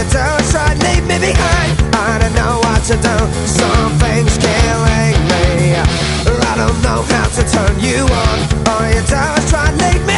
do is try and leave me behind. I don't know what to do, something's killing me. I don't know how to turn you on. All you do is try and leave me